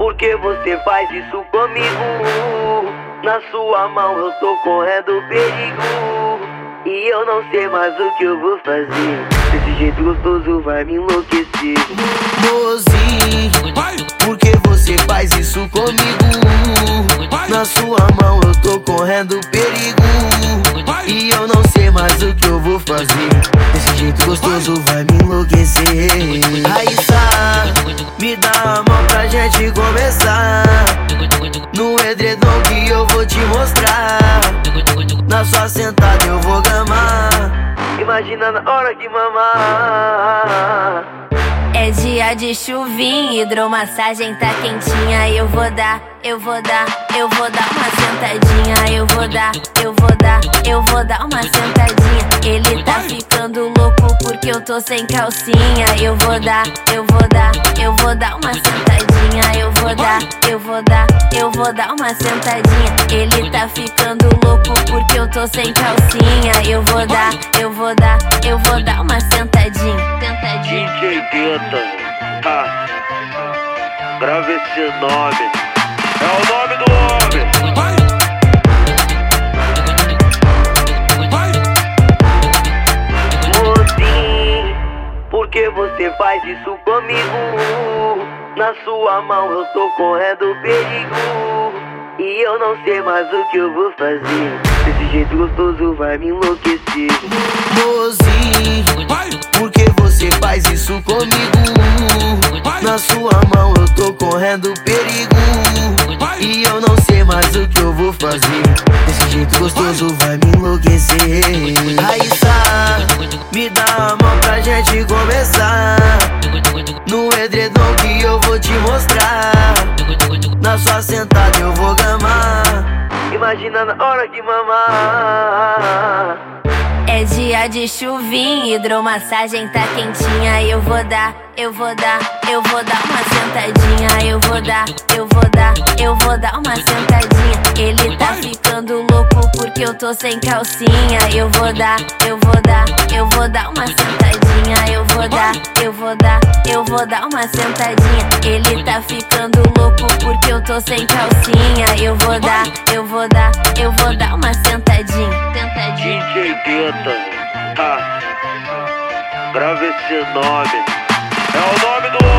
Por que você faz isso comigo? Na sua mão eu tô correndo perigo e eu não sei mais o que eu vou fazer. Desse jeito gostoso vai me enlouquecer. Mozinho, por que você faz isso comigo? Na sua mão eu tô correndo perigo e eu não sei mais o que eu vou fazer. Desse jeito gostoso vai me enlouquecer. Raíssa, me dá a mão pra gente começar. No edredom que eu vou te mostrar. Na sua sentada eu vou gamar. Imagina na hora de mamar. É dia de chuvinha, hidromassagem tá quentinha. Eu vou dar uma sentadinha. Eu vou dar uma sentadinha. Ele tá ficando louco porque eu tô sem calcinha. Eu vou dar uma sentadinha. Eu vou dar uma sentadinha. Ele tá ficando louco porque eu tô sem calcinha. Eu vou dar uma sentadinha. DJ Guetta, grava esse nome, é o nome do homem. Mozinho, por que você faz isso comigo? Na sua mão eu tô correndo perigo e eu não sei mais o que eu vou fazer. Desse jeito gostoso vai me enlouquecer. Mozinho, por que você faz isso comigo? Na sua mão eu tô correndo perigo e eu não sei mais o que eu vou fazer. Desse jeito gostoso vai me enlouquecer. Raíssa, me dá a mão pra gente começar. No edredom que eu vou te mostrar. Na sua sentada eu vou gamar. Imagina na hora de mamar. É dia de chuvinha, hidromassagem tá quentinha. Eu vou dar uma sentadinha. Eu vou dar uma sentadinha. Ele tá ficando louco porque eu tô sem calcinha. Eu vou dar uma sentadinha. Eu vou dar uma sentadinha. Ele tá ficando louco porque eu tô sem calcinha. Eu vou dar uma sentadinha. DJ Guetta, grava esse nome, é o nome do